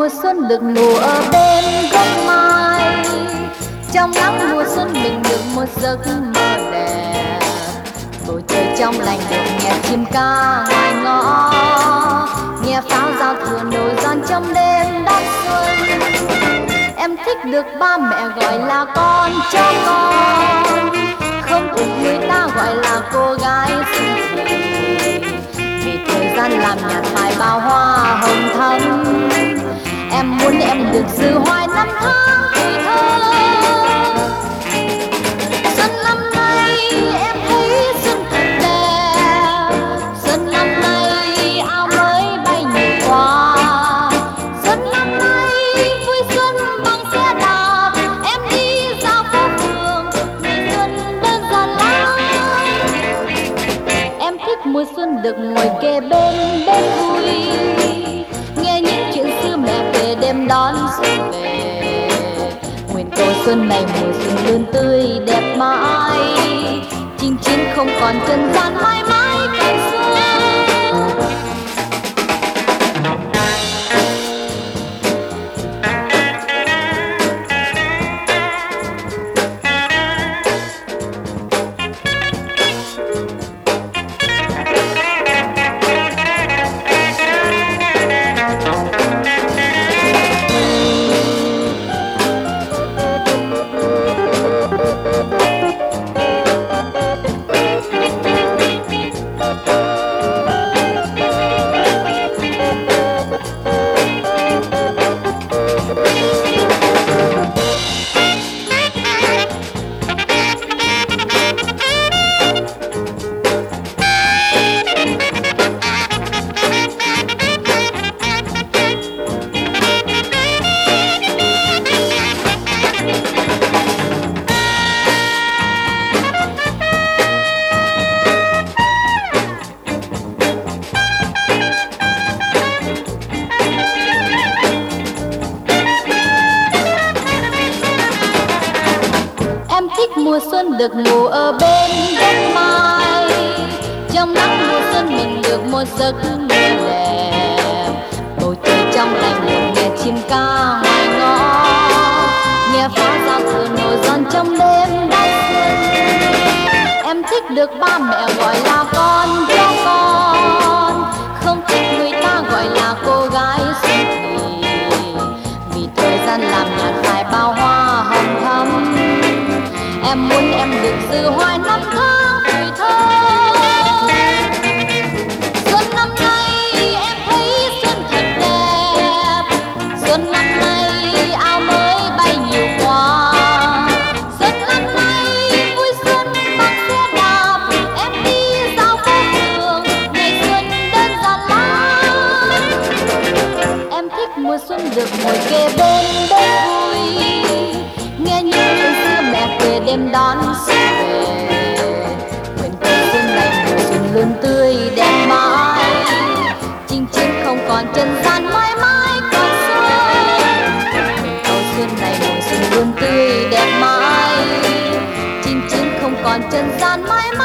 mùa xuân được ngủ ở bên gốc mai, trong nắng mùa xuân mình được một giấc mơ đẹp. Bầu trời trong lành được nghe chim ca ngoài ngõ, nghe pháo giao thừa nổ giòn trong đêm đón xuân. Em thích được ba mẹ gọi là con cho con, không thích người ta gọi là cô gái xinh thề. Vì thời gian làm nhạt phai bao hoa hồng thắm, em muốn em được giữ hoài năm tháng tuổi thơ. Xuân năm nay em thấy xuân thật đẹp, xuân năm nay áo mới bay nhiều hoa. Xuân năm nay vui xuân bằng xe đạp, em đi dạo phố phường, ngày xuân đơn giản lắm. Em thích mùa xuân được ngồi kề bên bếp vui, nghe những chuyện xưa mẹ kể đêm đón xuân về. Nguyện cầu xuân này mùa xuân luôn tươi đẹp mãi, chinh chiến không còn trần gian mãi mãi cảnh xuân. Thích mùa xuân được ngủ ở bên gốc mai, trong nắng mùa xuân mình được một giấc mơ đẹp. Bầu trời trong lành được nghe chim ca ngoài ngõ, nghe pháo giao thừa nổ giòn trong đêm đón xuân. Em thích được ba mẹ gọi là con cho con, không thích người ta gọi là cô gái xinh thề. Vì thời gian làm nhạt phai bao hoa hồng thắm, em muốn em được giữ hoài năm tháng tuổi thơ. Xuân năm nay em thấy xuân thật đẹp, xuân năm nay áo mới bay nhiều hoa. Xuân năm nay vui xuân bằng xe đạp, em đi dạo phố phường, ngày xuân đơn giản lắm. Em thích mùa xuân được ngồi kề bên bếp vui, nghe những chuyện xưa mẹ kể đêm đón xuân về. Nguyện cầu xuân này mùa xuân luôn tươi đẹp mãi, chinh chiến không còn trần gian mãi mãi còn xuân. Nguyện cầu xuân này mùa xuân luôn tươi đẹp mãi, chinh chiến không còn trần gian mãi mãi.